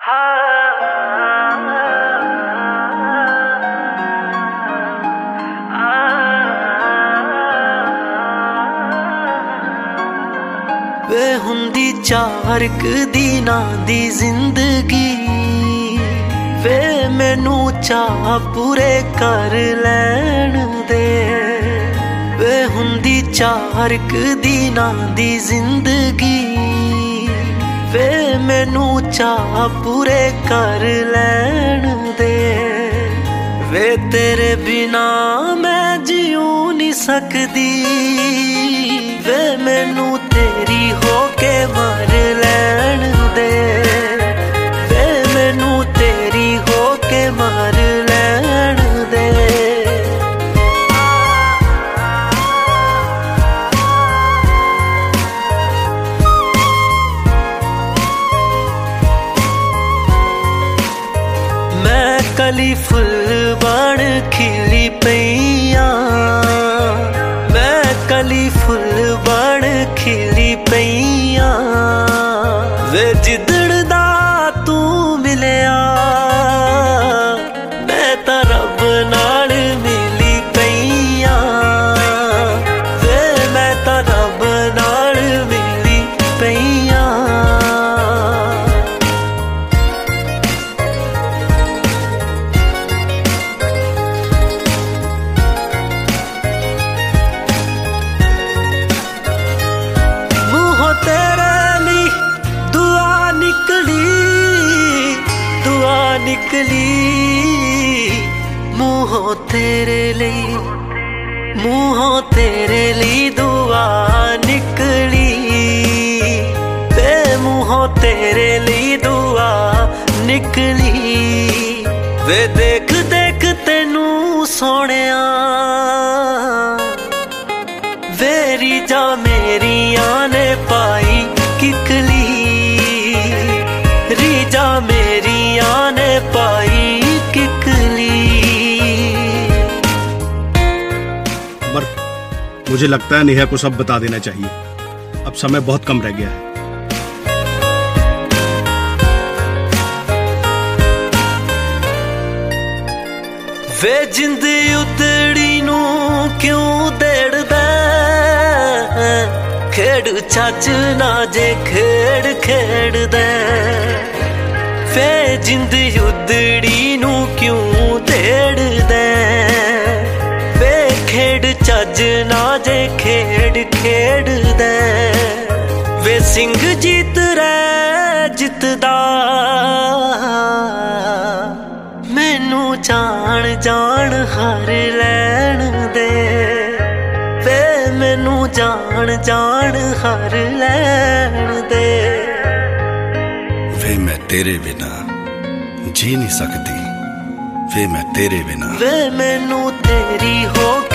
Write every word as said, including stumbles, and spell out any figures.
वे हुंदी चार क दिनां दी जिंदगी वे मैनू चाह पूरे कर लैण दे। वे हुंदी चार क दिनां दी जिंदगी वे मैनू चाह पूरे कर लैण दे। वे तेरे बिना मैं जीऊ नहीं सकदी वे मैनू तेरी होके मर लैण दे। वे मैनू तेरी होके मर लैण दे। मैं कली फुल बन खिली पईयां मैं कली फुल बन खिली पईयां वे जिदड़ दा तू मिलिया मैं तां रब नाल मिली पईयां वे मैं तां रब नाल मिली पईयां। निकली मुँहों तेरे लिए मुँहों तेरे लिए दुआ निकली ते मुँहों तेरे लिए दुआ निकली। वे देख देख तेनू सोहणिया वेरी जा मेरिया ने पाई किकली रीजा मेरिया ने पाई किकली। पर मुझे लगता है नेहा को सब बता देना चाहिए, अब समय बहुत कम रह गया है। वे जिंद उतड़ी नू क्यों देड़दा खेड़ चच ना जे खेड़ खेड़ दे। वे जिंद उदड़ी नू क्यों तेड़ दे वे खेड़ चज ना जे खेड़ खेड़ दे। वे सिंह जीत रै जितदा मैनू जान जान हार लैण दे। वे मैनू जान जान हार लैण दे। वे मैं तेरे बिना जी नहीं सकती वे मैं तेरे बिना वे मैनू तेरी हो